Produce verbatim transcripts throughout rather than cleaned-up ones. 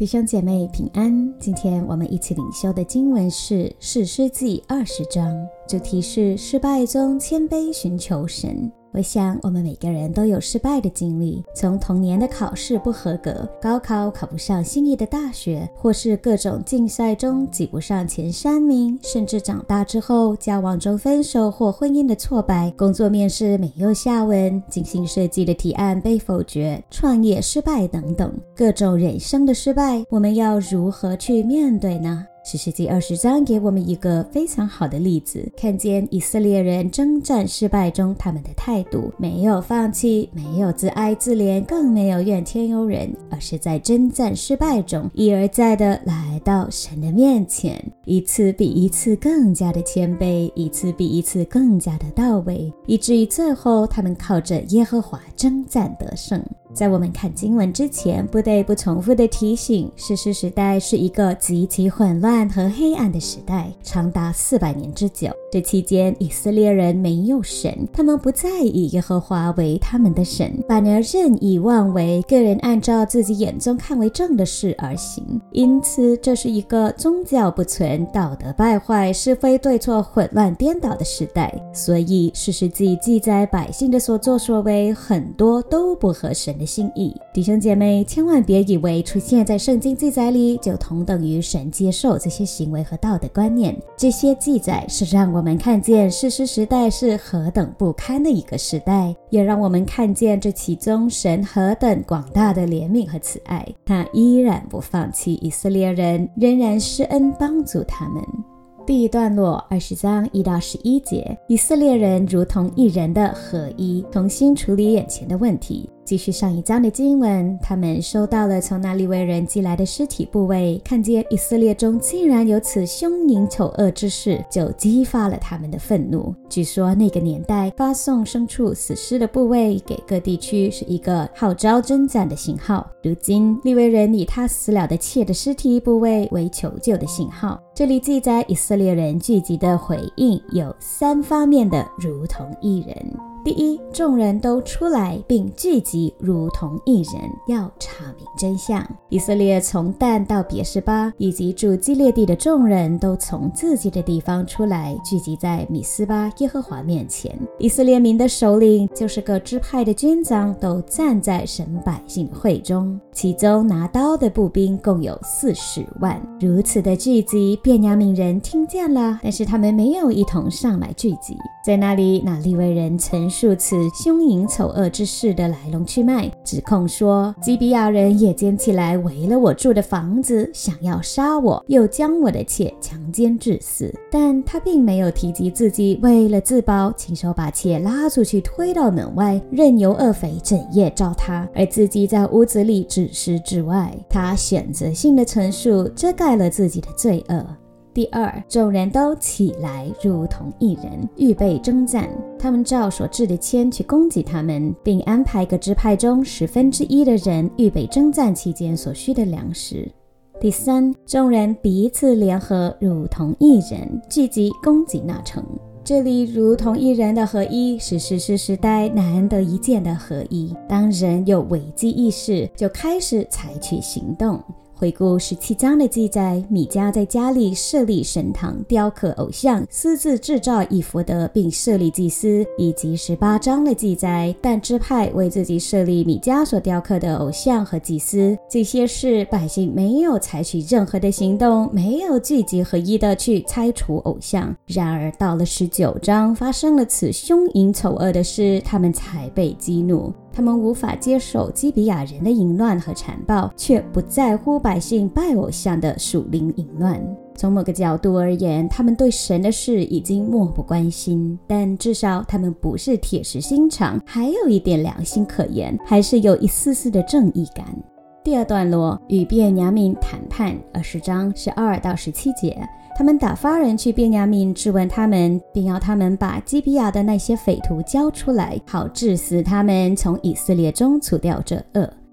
弟兄姐妹平安，今天我们一起领修的经文是士师记二十章，主题是失败中谦卑寻求神。我想我们每个人都有失败的经历，从童年的考试不合格，高考考不上心仪的大学，或是各种竞赛中挤不上前三名，甚至长大之后交往中分手或婚姻的挫败，工作面试没有下文，精心设计的提案被否决，创业失败等等，各种人生的失败，我们要如何去面对呢？士师记二十章给我们一个非常好的例子，看见以色列人征战失败中他们的态度，没有放弃，没有自哀自怜，更没有怨天尤人，而是在征战失败中一而再的来到神的面前，一次比一次更加的谦卑，一次比一次更加的到位，以至于最后他们靠着耶和华征战得胜。在我们看经文之前，不得不重复的提醒，士师时代是一个极其混乱和黑暗的时代，长达四百年之久。这期间以色列人没有神，他们不再以耶和华为他们的神，反而任意妄为，个人按照自己眼中看为正的事而行。因此这是一个宗教不存、道德败坏、是非对错混乱颠倒的时代。所以士师记记载百姓的所作所为很多都不合神的心意。弟兄姐妹，千万别以为出现在圣经记载里就同等于神接受这些行为和道德观念。这些记载是让我们看见士师时代是何等不堪的一个时代，也让我们看见这其中神何等广大的怜悯和慈爱，他依然不放弃以色列人，仍然施恩帮助他们。第一段落二十章一到十一节，以色列人如同一人的合一，重新处理眼前的问题。继续上一章的经文，他们收到了从那利未人寄来的尸体部位，看见以色列中竟然有此凶淫丑恶之事，就激发了他们的愤怒。据说那个年代发送牲畜死尸的部位给各地区是一个号召征战的信号，如今利未人以他死了的妾的尸体部位为求救的信号。这里记载以色列人聚集的回应有三方面的如同一人。第一，众人都出来并聚集如同一人，要查明真相。以色列从但到别是巴以及住基列地的众人都从自己的地方出来，聚集在米斯巴耶和华面前。以色列民的首领，就是各支派的军长，都站在神百姓的会中，其中拿刀的步兵共有四十万。如此的聚集，便雅悯人听见了，但是他们没有一同上来聚集。在那里，那利未人陈述此凶淫丑恶之事的来龙去脉，指控说基比亚人夜间起来围了我住的房子，想要杀我，又将我的妾强奸致死。但他并没有提及自己为了自保，亲手把妾拉出去推到门外，任由恶匪整夜照他，而自己在屋子里置尸之外。他选择性的陈述遮盖了自己的罪恶。第二，众人都起来如同一人，预备征战。他们照所制的签去攻击他们，并安排各支派中十分之一的人预备征战期间所需的粮食。第三，众人彼此联合如同一人，聚集攻击那城。这里如同一人的合一是士师时代难得一见的合一。当人有危机意识，就开始采取行动。回顾十七章的记载，米迦在家里设立神堂，雕刻偶像，私自制造以弗得，并设立祭司。以及十八章的记载，但支派为自己设立米迦所雕刻的偶像和祭司。这些事百姓没有采取任何的行动，没有聚集合一的去拆除偶像。然而到了十九章，发生了此凶淫丑恶的事，他们才被激怒。他们无法接受基比亚人的淫乱和残暴，却不在乎百姓拜偶像的属灵淫乱。从某个角度而言，他们对神的事已经漠不关心，但至少他们不是铁石心肠，还有一点良心可言，还是有一丝丝的正义感。第二段落与便雅悯谈判，二十章十二到十七节。他们打发人去便雅悯质问他们，并要他们把基比亚的那些匪徒交出来，好治死他们，从以色列中除掉这恶。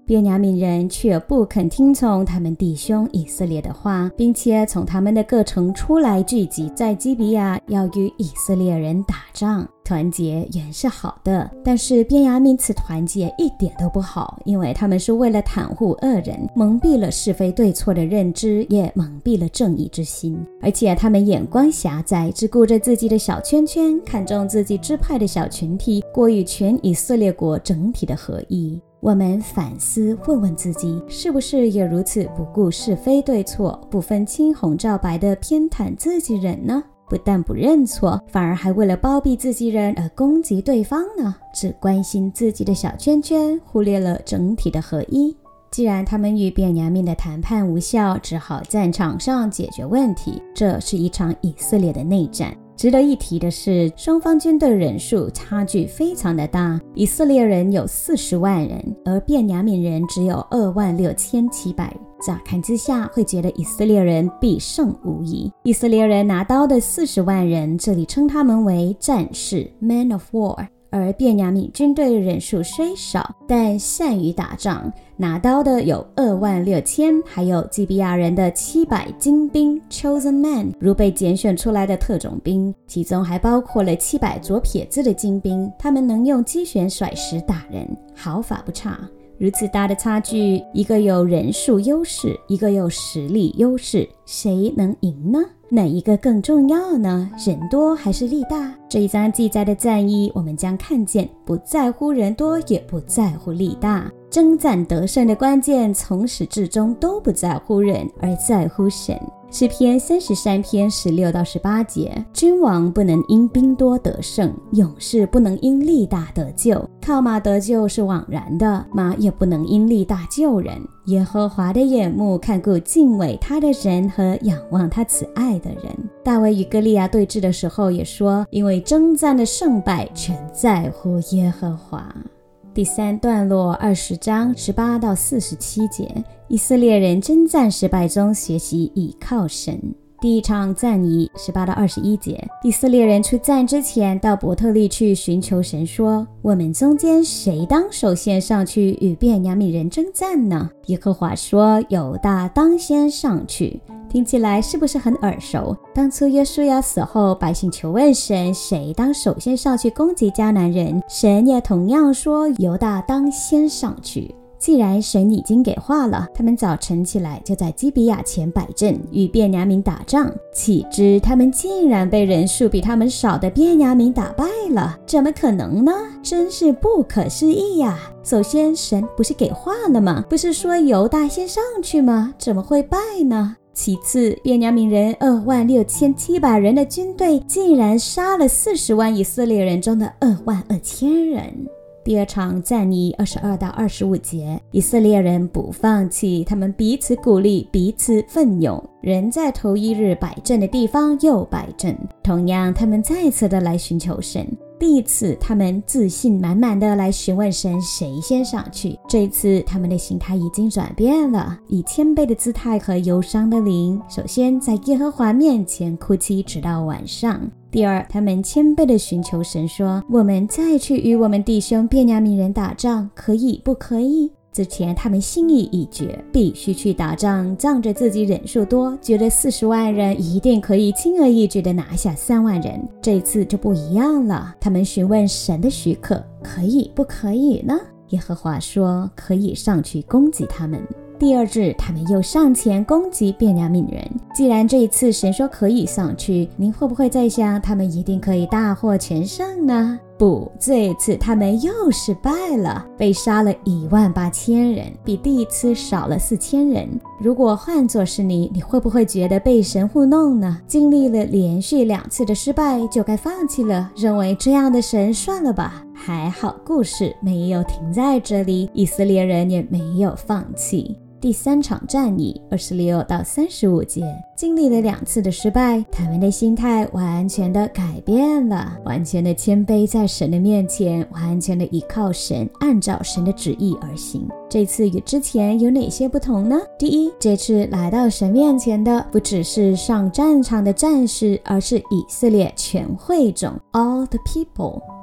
便雅悯人却不肯听从他们弟兄以色列的话，并且从他们的各城出来聚集在基比亚，要与以色列人打仗。团结原是好的，但是便雅悯此团结一点都不好，因为他们是为了袒护恶人，蒙蔽了是非对错的认知，也蒙蔽了正义之心，而且他们眼光狭窄，只顾着自己的小圈圈，看重自己支派的小群体，过于全以色列国整体的合一。我们反思问问自己，是不是也如此不顾是非对错，不分青红皂白的偏袒自己人呢？不但不认错，反而还为了包庇自己人而攻击对方呢？只关心自己的小圈圈，忽略了整体的合一。既然他们与便雅悯的谈判无效，只好战场上解决问题。这是一场以色列的内战。值得一提的是，双方军队人数差距非常的大，以色列人有四十万人，而便雅悯人只有二万六千七百。乍看之下会觉得以色列人必胜无疑。以色列人拿刀的四十万人，这里称他们为战士 Men of War， 而便雅悯军队人数虽少，但善于打仗，拿刀的有二万六千，还有基比亚人的七百精兵 Chosen Men， 如被拣选出来的特种兵，其中还包括了七百左撇子的精兵，他们能用击拳甩石打人，毫发不差。如此大的差距，一个有人数优势，一个有实力优势，谁能赢呢？哪一个更重要呢？人多还是力大？这一章记载的战役，我们将看见不在乎人多，也不在乎力大。征战得胜的关键，从始至终都不在乎人，而在乎神。诗篇三十三篇十六到十八节，君王不能因兵多得胜，勇士不能因力大得救。靠马得救是枉然的，马也不能因力大救人。耶和华的眼目看顾敬畏他的人和仰望他慈爱的人。大卫与歌利亚对峙的时候也说，因为征战的胜败全在乎耶和华。第三段落二十章十八到四十七节，以色列人征战失败中学习倚靠神。第一场战役十八到二十一节，以色列人出战之前到伯特利去寻求神，说，我们中间谁当首先上去与便雅悯人征战呢？耶和华说，犹大当先上去。听起来是不是很耳熟？当初约书亚死后，百姓求问神，谁当首先上去攻击迦南人？神也同样说，犹大当先上去。既然神已经给话了，他们早晨起来就在基比亚前摆阵，与便雅悯打仗。岂知他们竟然被人数比他们少的便雅悯打败了，怎么可能呢？真是不可思议呀！首先，神不是给话了吗？不是说犹大先上去吗？怎么会败呢？其次，便雅悯人二万六千七百人的军队竟然杀了四十万以色列人中的二万二千人。第二场战役二十二到二十五节，以色列人不放弃，他们彼此鼓励，彼此奋勇，人在头一日摆阵的地方又摆阵。同样，他们再次的来寻求神。第一次他们自信满满的来询问神谁先上去，这一次他们的心态已经转变了，以谦卑的姿态和忧伤的灵，首先在耶和华面前哭泣直到晚上。第二，他们谦卑的寻求神说，我们再去与我们弟兄便雅悯人打仗，可以不可以？之前他们心意已决，必须去打仗，仗着自己人数多，觉得四十万人一定可以轻而易举地拿下三万人。这一次就不一样了，他们询问神的许可，可以不可以呢？耶和华说，可以上去攻击他们。第二日，他们又上前攻击便雅悯人。既然这一次神说可以上去，您会不会在想他们一定可以大获全胜呢？不，这一次他们又失败了，被杀了一万八千人，比第一次少了四千人。如果换作是你，你会不会觉得被神糊弄呢？经历了连续两次的失败，就该放弃了，认为这样的神算了吧。还好故事没有停在这里，以色列人也没有放弃。第三场战役二十六到三十五节，经历了两次的失败，他们的心态完全的改变了，完全的谦卑在神的面前，完全的依靠神，按照神的旨意而行。这次与之前有哪些不同呢？第一，这次来到神面前的不只是上战场的战士，而是以色列全会众 all the people。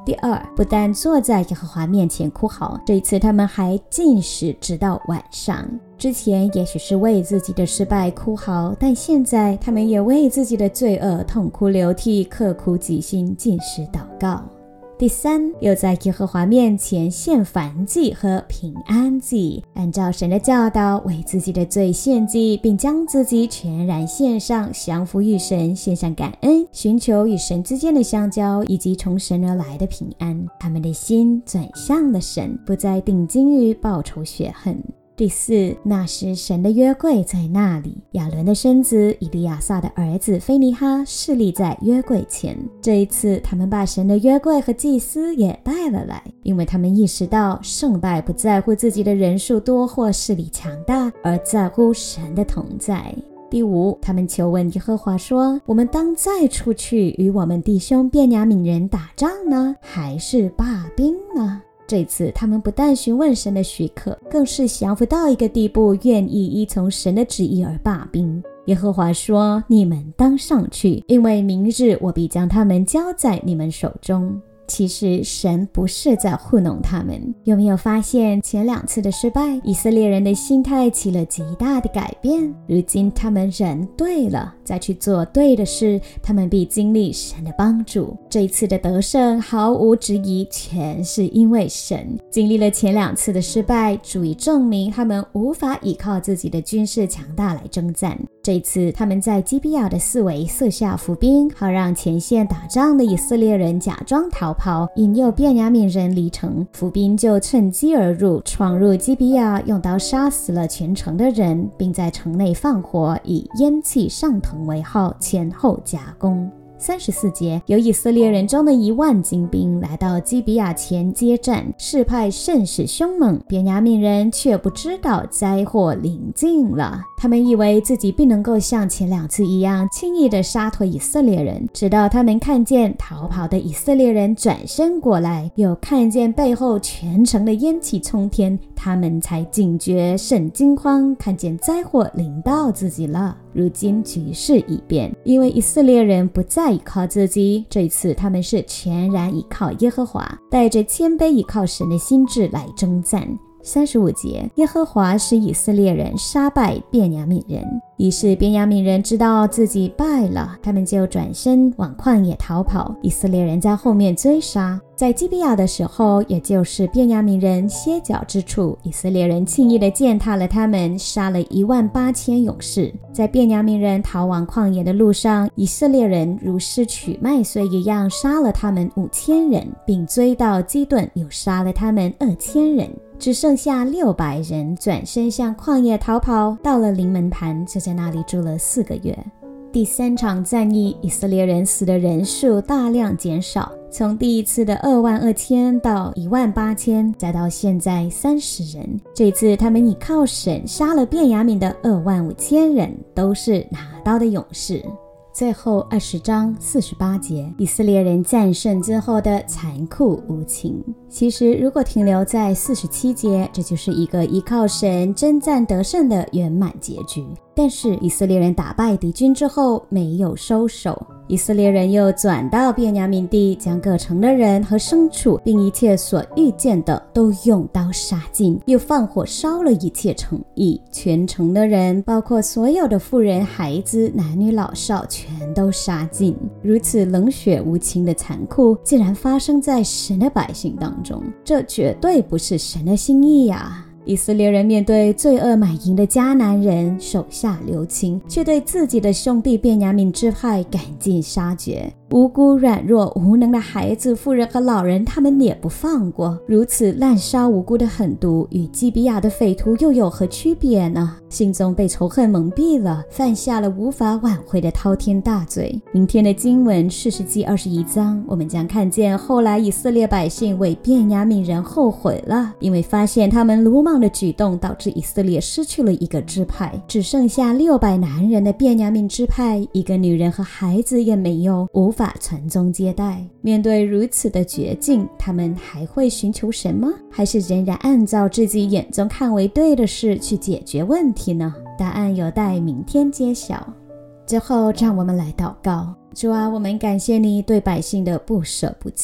第二，不但坐在耶和华面前哭嚎，这一次他们还禁食直到晚上。之前也许是为自己的失败哭嚎，但现在他们也为自己的罪恶痛哭流涕，刻苦己心，禁食祷告。第三，又在耶和华面前献燔祭和平安祭，按照神的教导为自己的罪献祭，并将自己全然献上，降服于神，献上感恩，寻求与神之间的相交，以及从神而来的平安。他们的心转向了神，不再定睛于报仇雪恨。第四，那时神的约柜在那里，亚伦的孙子以利亚撒的儿子非尼哈侍立在约柜前。这一次他们把神的约柜和祭司也带了来，因为他们意识到胜败不在乎自己的人数多或势力强大，而在乎神的同在。第五，他们求问耶和华说，我们当再出去与我们弟兄便雅悯人打仗呢，还是罢兵呢？这次他们不但询问神的许可，更是降服到一个地步，愿意依从神的旨意而罢兵。耶和华说，你们当上去，因为明日我必将他们交在你们手中。其实神不是在糊弄他们。有没有发现前两次的失败，以色列人的心态起了极大的改变？如今他们人对了，再去做对的事，他们必经历神的帮助。这一次的得胜毫无质疑，全是因为神。经历了前两次的失败，足以证明他们无法依靠自己的军事强大来征战。这一次他们在基比亚的四围设下伏兵，好让前线打仗的以色列人假装逃跑，引诱便雅悯人离城。伏兵就趁机而入，闯入基比亚，用刀杀死了全城的人，并在城内放火，以烟气上腾为号，前后夹攻。三十四节，有以色列人中的一万精兵来到基比亚前接战，势派甚是凶猛，便雅悯人却不知道灾祸临近了。他们以为自己必能够像前两次一样轻易地杀退以色列人，直到他们看见逃跑的以色列人转身过来，又看见背后全城的烟气冲天，他们才警觉甚惊慌，看见灾祸临到自己了。如今局势已变，因为以色列人不再依靠自己，这一次他们是全然依靠耶和华，带着谦卑依靠神的心志来征战。三十五节，耶和华使以色列人杀败便雅悯人，于是便雅悯人知道自己败了，他们就转身往旷野逃跑，以色列人在后面追杀。在基比亚的时候，也就是便雅悯人歇脚之处，以色列人轻易地践踏了他们，杀了一万八千勇士。在便雅悯人逃往旷野的路上，以色列人如失取麦穗一样杀了他们五千人，并追到基顿，又杀了他们二千人。只剩下六百人，转身向旷野逃跑，到了临门盘，就在那里住了四个月。第三场战役，以色列人死的人数大量减少，从第一次的二万二千到一万八千，再到现在三十人。这次他们依靠神杀了便雅悯的二万五千人，都是拿刀的勇士。最后二十章四十八节，以色列人战胜之后的残酷无情。其实如果停留在四十七节，这就是一个依靠神征战得胜的圆满结局。但是以色列人打败敌军之后没有收手，以色列人又转到便雅悯地，将各城的人和牲畜并一切所遇见的都用刀杀尽，又放火烧了一切城邑，全城的人包括所有的妇人孩子男女老少全都杀尽。如此冷血无情的残酷竟然发生在神的百姓当中，这绝对不是神的心意啊。以色列人面对罪恶满盈的迦南人手下留情，却对自己的兄弟便雅悯支派赶尽杀绝。无辜软弱无能的孩子妇人和老人他们也不放过，如此滥杀无辜的狠毒与基比亚的匪徒又有何区别呢？心中被仇恨蒙蔽了，犯下了无法挽回的滔天大罪。明天的经文士师记二十一章，我们将看见后来以色列百姓为便雅悯人后悔了，因为发现他们鲁莽的举动导致以色列失去了一个支派，只剩下六百男人的便雅悯支派，一个女人和孩子也没有，无法传宗接代。面对如此的绝境，他们还会寻求神吗？还是仍然按照自己眼中看为对的事去解决问题呢？答案有待明天揭晓。之后让我们来祷告。主啊，我们感谢你对百姓的不舍不弃，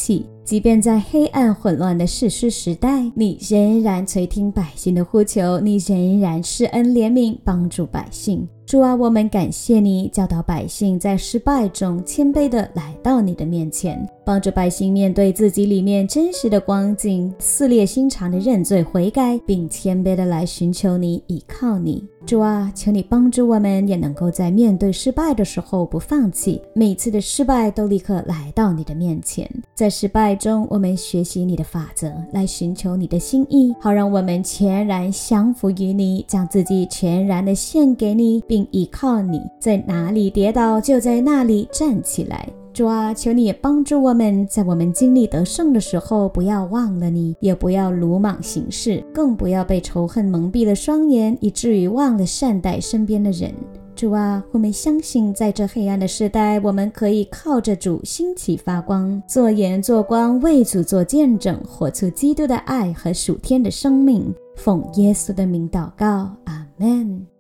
即便在黑暗混乱的士师时代，你仍然垂听百姓的呼求，你仍然施恩怜悯，帮助百姓。主啊，我们感谢你教导百姓在失败中谦卑地来到你的面前，帮助百姓面对自己里面真实的光景，撕裂心肠的认罪悔改，并谦卑地来寻求你，依靠你。主啊，求你帮助我们也能够在面对失败的时候不放弃，每次的失败都立刻来到你的面前。在失败中我们学习你的法则，来寻求你的心意，好让我们全然降服于你，将自己全然的献给你，并依靠你，在哪里跌倒就在那里站起来。主啊，求你也帮助我们，在我们经历得胜的时候，不要忘了你，也不要鲁莽行事，更不要被仇恨蒙蔽了双眼，以至于忘了善待身边的人。主啊，我们相信在这黑暗的时代，我们可以靠着主兴起发光，做盐做光，为主做见证，活出基督的爱和属天的生命。奉耶稣的名祷告，阿们。